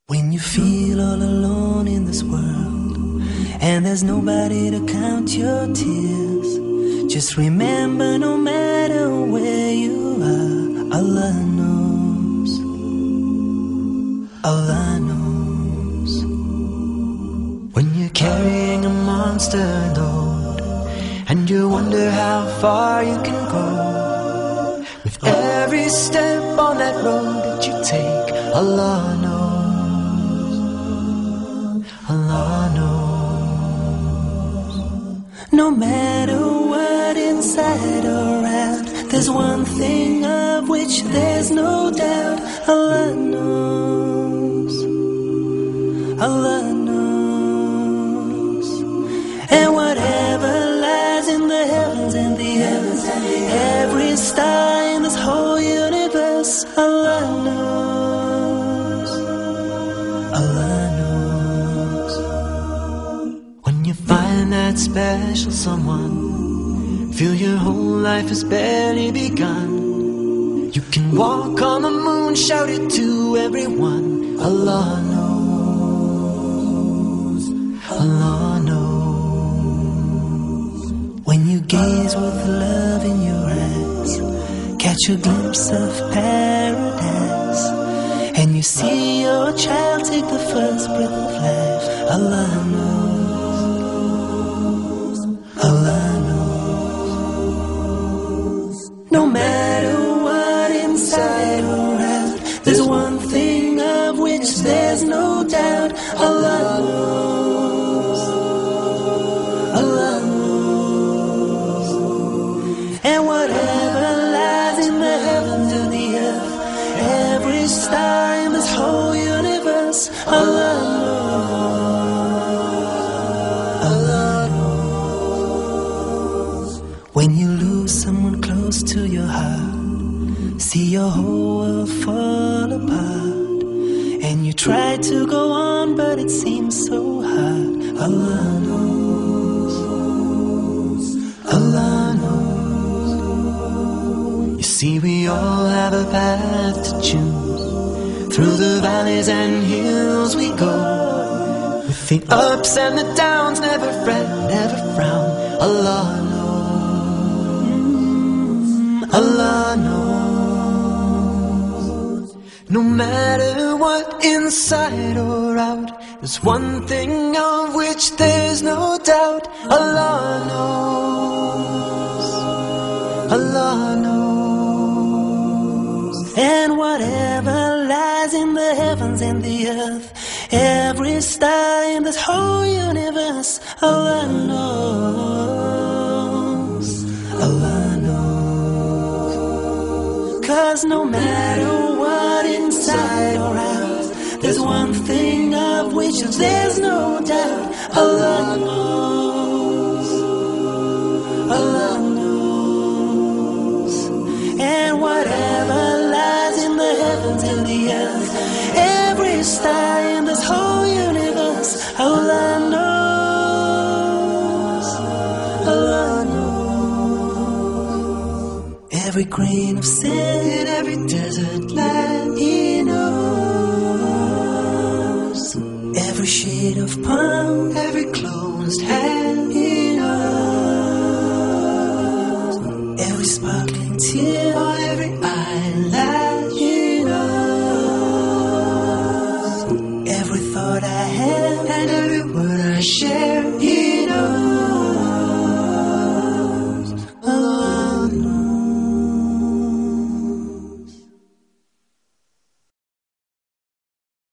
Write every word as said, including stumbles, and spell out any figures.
When you feel all alone in this world and there's nobody to count your tears, just remember, no matter where you are, Allah knows. Allah knows. When you're carrying a monster load and you wonder how far you can go, with every step on that road that you take, Allah knows. Allah knows. No matter what, inside or out, there's one thing of which there's no doubt. Allah knows. Allah knows. And whatever lies in the heavens and the earth, every star in this whole universe, Allah knows. Allah knows. You find that special someone, feel your whole life has barely begun. You can walk on the moon, shout it to everyone. Allah knows. Allah knows. When you gaze with love in your eyes, catch a glimpse of paradise, and you see your child take the first breath of life. Allah knows. Allah knows. No matter what, inside or out, there's one thing of which there's no doubt. Allah knows. Allah knows. And whatever lies in the heavens and the earth, every star in this whole universe, Allah knows. When you lose someone close to your heart, see your whole world fall apart, and you try to go on but it seems so hard. Allah knows. Allah knows. You see, we all have a path to choose. Through the valleys and hills we go, with the ups and the downs, never fret, never frown. Allah knows. Allah knows. No matter what, inside or out, there's one thing of which there's no doubt. Allah knows. Allah knows. And whatever lies in the heavens and the earth, every star in this whole universe, Allah knows. Allah knows. Cause no matter what, inside or out, there's one thing of which there's no doubt. Allah knows. Allah knows. And whatever lies in the heavens and the earth, every star in this whole universe, Allah knows. Allah knows. Every grain of sand, every desert land, He knows. Every shade of palm, every closed hand, He knows. Every sparkling tear on every eyelash, He knows. Every thought I have and every word I share,